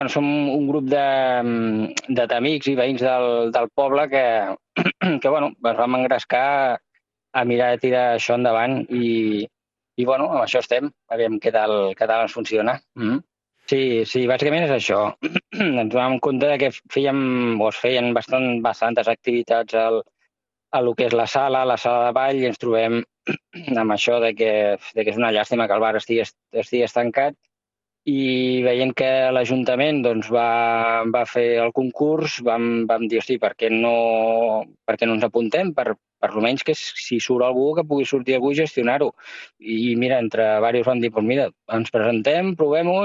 Som un grup d'amics i veïns del poble que bueno, ens vam engrescar a mirar de tirar això endavant i bueno, amb això estem. Aviam què tal ens funciona. Sí, sí, bàsicament és això. Ens vam compte de que fèiem, o es feien bastantes activitats a lo que és la sala de ball, i ens trobem amb això de que és una llàstima que el bar estigui estancat, i veient que l'Ajuntament doncs, va fer el concurs, vam dir, hosti, per què no ens apuntem? Per almenys que si surt algú que pugui sortir algú i gestionar-ho. I mira, entre diversos vam dir, doncs mira, ens presentem, provem-ho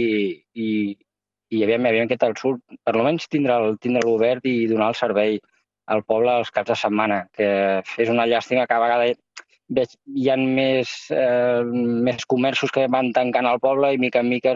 i aviam què tal surt. Per almenys tindre-lo obert i donar el servei al poble els caps de setmana, que és una llàstima que a vegades hi ha més comerços que van tancant al poble i mica en mica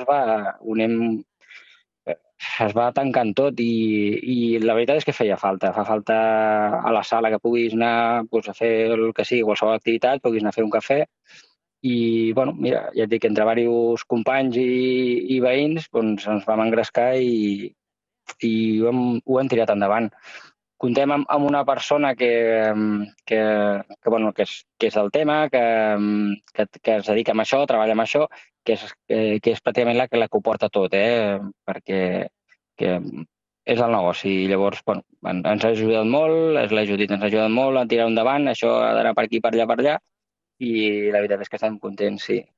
es va tancant tot i la veritat és que feia falta. Fa falta a la sala que puguis anar doncs, a fer el que sigui, qualsevol activitat, puguis anar a fer un cafè i, bueno, mira, ja et dic, entre diversos companys i veïns doncs, ens vam engrescar i ho hem tirat endavant. Contem amb una persona bueno, que és del tema, que es dedica a això, treballa amb això, que és pràcticament la que ho porta tot, perquè és el negoci. I llavors, bueno, ens ha ajudat molt, la Judit ens ha ajudat molt a tirar endavant, això ha d'anar per aquí, per allà, i la veritat és que estem contents, sí.